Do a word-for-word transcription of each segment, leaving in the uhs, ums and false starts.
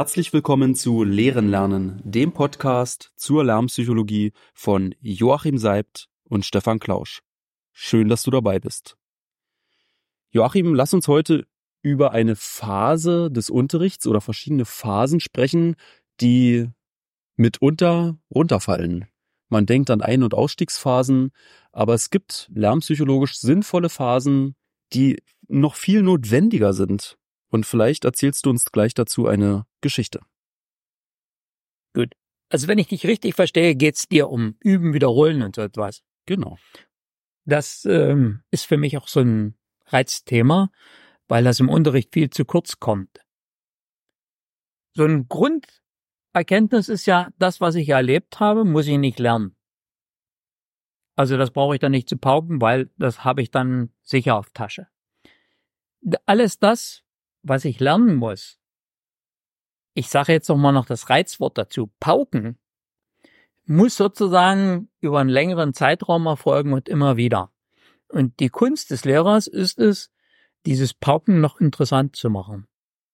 Herzlich willkommen zu Lehren lernen, dem Podcast zur Lernpsychologie von Joachim Seibt und Stefan Klausch. Schön, dass du dabei bist. Joachim, lass uns heute über eine Phase des Unterrichts oder verschiedene Phasen sprechen, die mitunter runterfallen. Man denkt an Ein- und Ausstiegsphasen, aber es gibt lernpsychologisch sinnvolle Phasen, die noch viel notwendiger sind. Und vielleicht erzählst du uns gleich dazu eine Geschichte. Gut. Also wenn ich dich richtig verstehe, geht's dir um Üben, Wiederholen und so etwas. Genau. Das ähm, ist für mich auch so ein Reizthema, weil das im Unterricht viel zu kurz kommt. So ein Grunderkenntnis ist ja, das, was ich erlebt habe, muss ich nicht lernen. Also das brauche ich dann nicht zu pauken, weil das habe ich dann sicher auf Tasche. Alles das, was ich lernen muss, ich sage jetzt noch mal noch das Reizwort dazu, pauken, muss sozusagen über einen längeren Zeitraum erfolgen und immer wieder. Und die Kunst des Lehrers ist es, dieses Pauken noch interessant zu machen.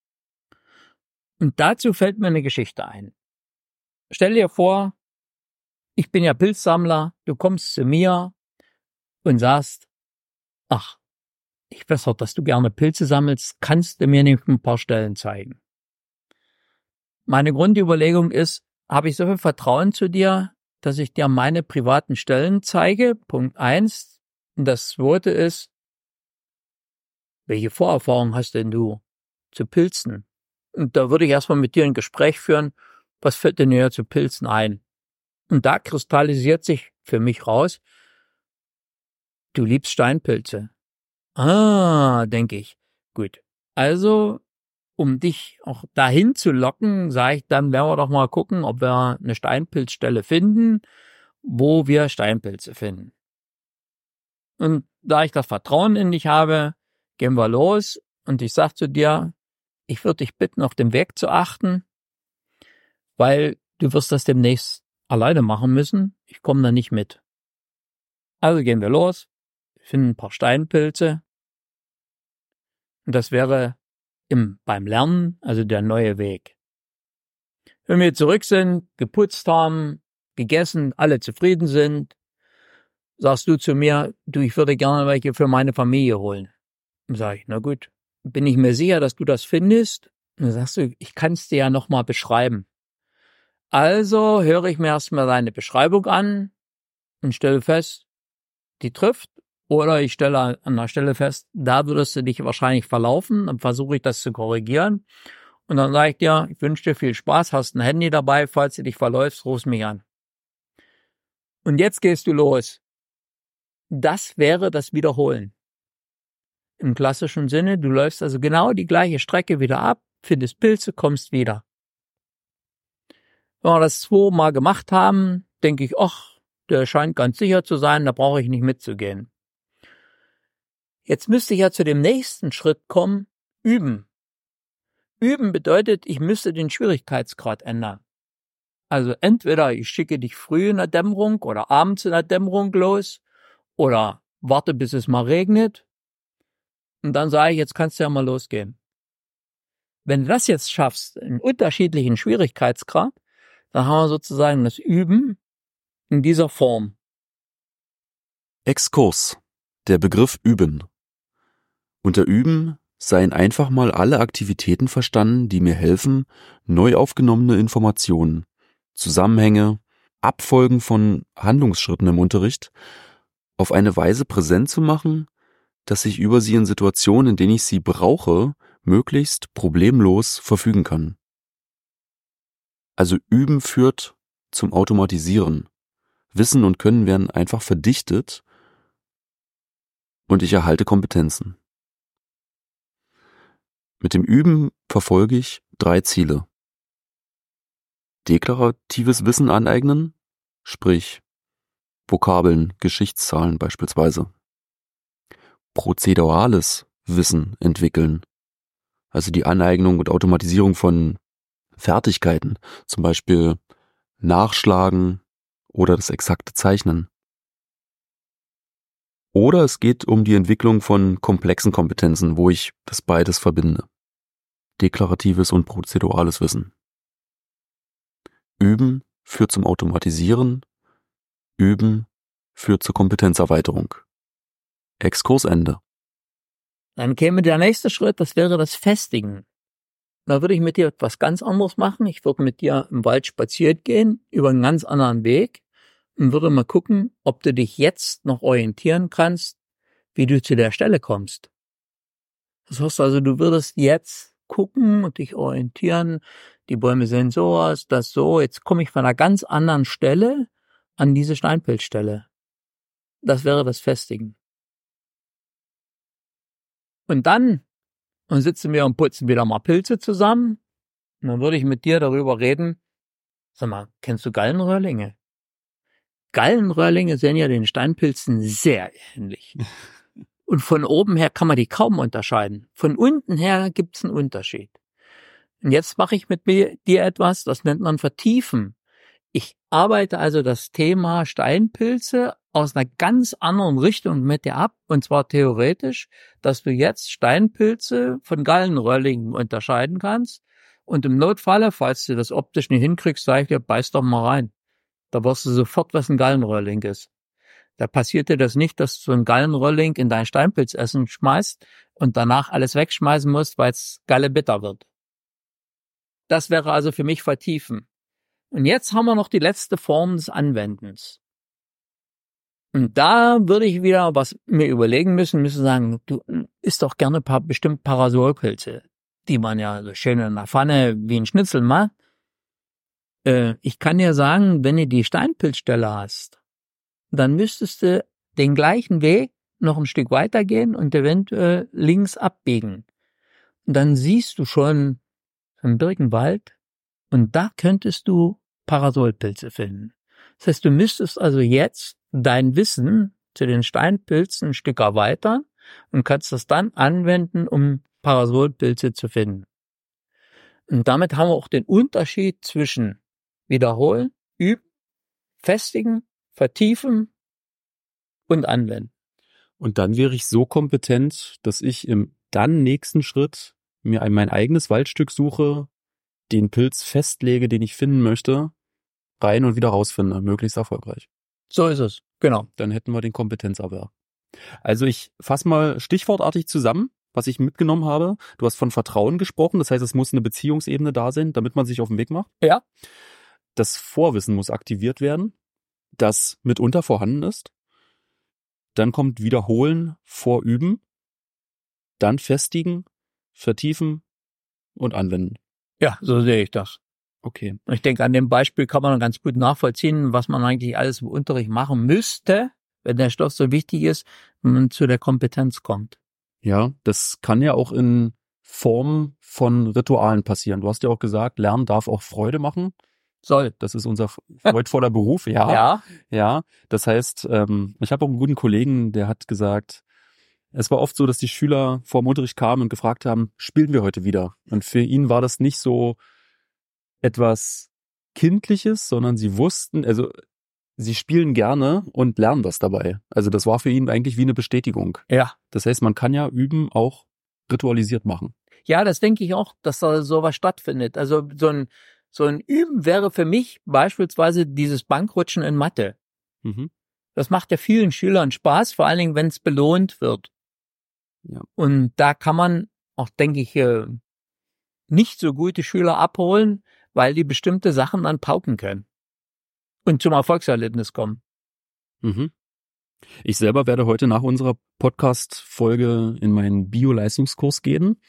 Und dazu fällt mir eine Geschichte ein. Stell dir vor, ich bin ja Pilzsammler, du kommst zu mir und sagst, ach, ich weiß doch, dass du gerne Pilze sammelst, kannst du mir nicht ein paar Stellen zeigen? Meine Grundüberlegung ist, habe ich so viel Vertrauen zu dir, dass ich dir meine privaten Stellen zeige? Punkt eins. Und das zweite ist, welche Vorerfahrung hast denn du zu Pilzen? Und da würde ich erstmal mit dir ein Gespräch führen, was fällt denn dir zu Pilzen ein? Und da kristallisiert sich für mich raus, du liebst Steinpilze. Ah, denke ich. Gut. Also, um dich auch dahin zu locken, sage ich, dann werden wir doch mal gucken, ob wir eine Steinpilzstelle finden, wo wir Steinpilze finden. Und da ich das Vertrauen in dich habe, gehen wir los und ich sage zu dir, ich würde dich bitten, auf dem Weg zu achten, weil du wirst das demnächst alleine machen müssen. Ich komme da nicht mit. Also gehen wir los, finden ein paar Steinpilze. Und das wäre im, beim Lernen, also der neue Weg. Wenn wir zurück sind, geputzt haben, gegessen, alle zufrieden sind, sagst du zu mir, du, ich würde gerne welche für meine Familie holen. Dann sage ich, na gut, bin ich mir sicher, dass du das findest? Und dann sagst du, ich kann es dir ja nochmal beschreiben. Also höre ich mir erstmal deine Beschreibung an und stelle fest, die trifft. Oder ich stelle an der Stelle fest, da würdest du dich wahrscheinlich verlaufen, dann versuche ich das zu korrigieren. Und dann sage ich dir, ich wünsche dir viel Spaß, hast ein Handy dabei, falls du dich verläufst, rufst mich an. Und jetzt gehst du los. Das wäre das Wiederholen. Im klassischen Sinne, du läufst also genau die gleiche Strecke wieder ab, findest Pilze, kommst wieder. Wenn wir das zweimal gemacht haben, denke ich, ach, der scheint ganz sicher zu sein, da brauche ich nicht mitzugehen. Jetzt müsste ich ja zu dem nächsten Schritt kommen, üben. Üben bedeutet, ich müsste den Schwierigkeitsgrad ändern. Also entweder ich schicke dich früh in der Dämmerung oder abends in der Dämmerung los oder warte, bis es mal regnet und dann sage ich, jetzt kannst du ja mal losgehen. Wenn du das jetzt schaffst, in unterschiedlichen Schwierigkeitsgrad, dann haben wir sozusagen das Üben in dieser Form. Exkurs. Der Begriff Üben. Unter Üben seien einfach mal alle Aktivitäten verstanden, die mir helfen, neu aufgenommene Informationen, Zusammenhänge, Abfolgen von Handlungsschritten im Unterricht auf eine Weise präsent zu machen, dass ich über sie in Situationen, in denen ich sie brauche, möglichst problemlos verfügen kann. Also Üben führt zum Automatisieren. Wissen und Können werden einfach verdichtet und ich erhalte Kompetenzen. Mit dem Üben verfolge ich drei Ziele. Deklaratives Wissen aneignen, sprich Vokabeln, Geschichtszahlen beispielsweise. Prozedurales Wissen entwickeln, also die Aneignung und Automatisierung von Fertigkeiten, zum Beispiel Nachschlagen oder das exakte Zeichnen. Oder es geht um die Entwicklung von komplexen Kompetenzen, wo ich das beides verbinde. Deklaratives und prozedurales Wissen. Üben führt zum Automatisieren. Üben führt zur Kompetenzerweiterung. Exkurs Ende. Dann käme der nächste Schritt, das wäre das Festigen. Da würde ich mit dir etwas ganz anderes machen. Ich würde mit dir im Wald spazieren gehen, über einen ganz anderen Weg und würde mal gucken, ob du dich jetzt noch orientieren kannst, wie du zu der Stelle kommst. Das heißt also, du würdest jetzt gucken und dich orientieren. Die Bäume sehen so aus, das so. Jetzt komme ich von einer ganz anderen Stelle an diese Steinpilzstelle. Das wäre das Festigen. Und dann und sitzen wir und putzen wieder mal Pilze zusammen. Und dann würde ich mit dir darüber reden. Sag mal, kennst du Gallenröhrlinge? Gallenröhrlinge sehen ja den Steinpilzen sehr ähnlich. Und von oben her kann man die kaum unterscheiden. Von unten her gibt's einen Unterschied. Und jetzt mache ich mit mir, dir etwas, das nennt man Vertiefen. Ich arbeite also das Thema Steinpilze aus einer ganz anderen Richtung mit dir ab, und zwar theoretisch, dass du jetzt Steinpilze von Gallenröhrlingen unterscheiden kannst. Und im Notfalle, falls du das optisch nicht hinkriegst, sage ich dir, beiß doch mal rein. Da wirst du sofort, was ein Gallenröhrling ist. Da passiert dir das nicht, dass du ein Gallenröhrling in dein Steinpilzessen schmeißt und danach alles wegschmeißen musst, weil es gallebitter wird. Das wäre also für mich Vertiefen. Und jetzt haben wir noch die letzte Form des Anwendens. Und da würde ich wieder was mir überlegen müssen, müssen sagen, du isst doch gerne paar, bestimmt Parasolpilze, die man ja so schön in der Pfanne wie ein Schnitzel macht. Äh, ich kann dir sagen, wenn du die Steinpilzstelle hast, dann müsstest du den gleichen Weg noch ein Stück weitergehen und eventuell links abbiegen. Und dann siehst du schon einen Birkenwald und da könntest du Parasolpilze finden. Das heißt, du müsstest also jetzt dein Wissen zu den Steinpilzen ein Stück erweitern und kannst das dann anwenden, um Parasolpilze zu finden. Und damit haben wir auch den Unterschied zwischen wiederholen, üben, festigen, vertiefen und anwenden. Und dann wäre ich so kompetent, dass ich im dann nächsten Schritt mir ein, mein eigenes Waldstück suche, den Pilz festlege, den ich finden möchte, rein und wieder rausfinde, möglichst erfolgreich. So ist es, genau. Dann hätten wir den Kompetenzerwerb. Also ich fasse mal stichwortartig zusammen, was ich mitgenommen habe. Du hast von Vertrauen gesprochen, das heißt, es muss eine Beziehungsebene da sein, damit man sich auf den Weg macht. Ja. Das Vorwissen muss aktiviert werden, das mitunter vorhanden ist. Dann kommt Wiederholen vor Üben, dann Festigen, Vertiefen und Anwenden. Ja, so sehe ich das. Okay. Ich denke, an dem Beispiel kann man ganz gut nachvollziehen, was man eigentlich alles im Unterricht machen müsste, wenn der Stoff so wichtig ist, wenn man zu der Kompetenz kommt. Ja, das kann ja auch in Form von Ritualen passieren. Du hast ja auch gesagt, Lernen darf auch Freude machen. Soll. Das ist unser freudvoller Beruf, ja. Ja. Ja, das heißt, ähm, ich habe auch einen guten Kollegen, der hat gesagt, es war oft so, dass die Schüler vor dem Unterricht kamen und gefragt haben, spielen wir heute wieder? Und für ihn war das nicht so etwas Kindliches, sondern sie wussten, also sie spielen gerne und lernen das dabei. Also das war für ihn eigentlich wie eine Bestätigung. Ja. Das heißt, man kann ja Üben auch ritualisiert machen. Ja, das denke ich auch, dass da sowas stattfindet. Also so ein so ein Üben wäre für mich beispielsweise dieses Bankrutschen in Mathe. Mhm. Das macht ja vielen Schülern Spaß, vor allen Dingen, wenn es belohnt wird. Ja. Und da kann man auch, denke ich, nicht so gute Schüler abholen, weil die bestimmte Sachen dann pauken können und zum Erfolgserlebnis kommen. Mhm. Ich selber werde heute nach unserer Podcast-Folge in meinen Bio-Leistungskurs gehen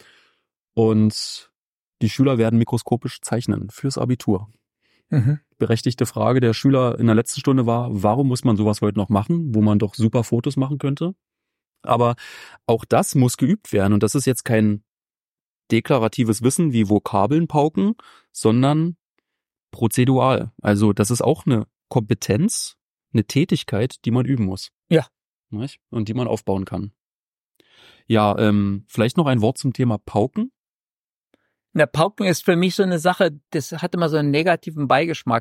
und die Schüler werden mikroskopisch zeichnen fürs Abitur. Mhm. Berechtigte Frage der Schüler in der letzten Stunde war, warum muss man sowas heute noch machen, wo man doch super Fotos machen könnte? Aber auch das muss geübt werden und das ist jetzt kein deklaratives Wissen wie Vokabeln pauken, sondern prozedural. Also das ist auch eine Kompetenz, eine Tätigkeit, die man üben muss. Ja. Nicht? Und die man aufbauen kann. Ja, ähm, vielleicht noch ein Wort zum Thema Pauken. Na, Pauken ist für mich so eine Sache, das hat immer so einen negativen Beigeschmack.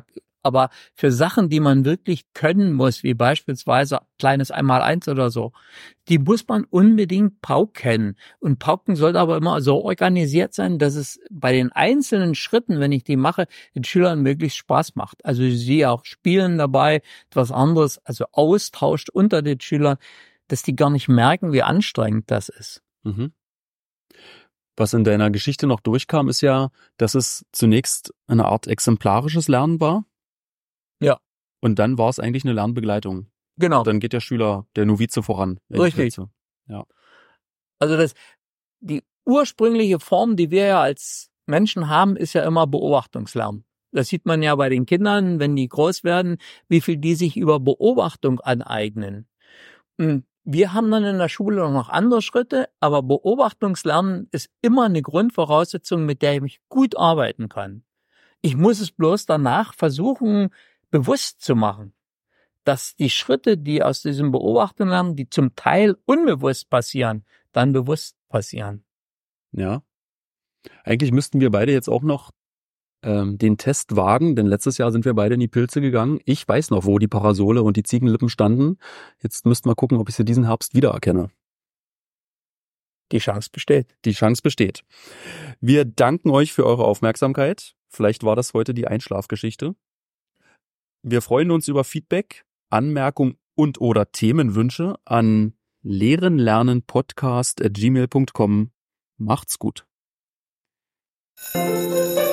Aber für Sachen, die man wirklich können muss, wie beispielsweise kleines Einmaleins oder so, die muss man unbedingt pauken. Und Pauken sollte aber immer so organisiert sein, dass es bei den einzelnen Schritten, wenn ich die mache, den Schülern möglichst Spaß macht. Also sie auch spielen dabei, etwas anderes, also austauscht unter den Schülern, dass die gar nicht merken, wie anstrengend das ist. Mhm. Was in deiner Geschichte noch durchkam, ist ja, dass es zunächst eine Art exemplarisches Lernen war. Ja. Und dann war es eigentlich eine Lernbegleitung. Genau. Dann geht der Schüler, der Novize voran. Richtig. Ja. Also das, die ursprüngliche Form, die wir ja als Menschen haben, ist ja immer Beobachtungslernen. Das sieht man ja bei den Kindern, wenn die groß werden, wie viel die sich über Beobachtung aneignen. Und wir haben dann in der Schule noch andere Schritte, aber Beobachtungslernen ist immer eine Grundvoraussetzung, mit der ich gut arbeiten kann. Ich muss es bloß danach versuchen, bewusst zu machen, dass die Schritte, die aus diesem Beobachten lernen, die zum Teil unbewusst passieren, dann bewusst passieren. Ja. Eigentlich müssten wir beide jetzt auch noch ähm, den Test wagen, denn letztes Jahr sind wir beide in die Pilze gegangen. Ich weiß noch, wo die Parasole und die Ziegenlippen standen. Jetzt müssten wir gucken, ob ich sie diesen Herbst wiedererkenne. Die Chance besteht. Die Chance besteht. Wir danken euch für eure Aufmerksamkeit. Vielleicht war das heute die Einschlafgeschichte. Wir freuen uns über Feedback, Anmerkungen und oder Themenwünsche an lehrenlernenpodcast at gmail punkt com. Macht's gut.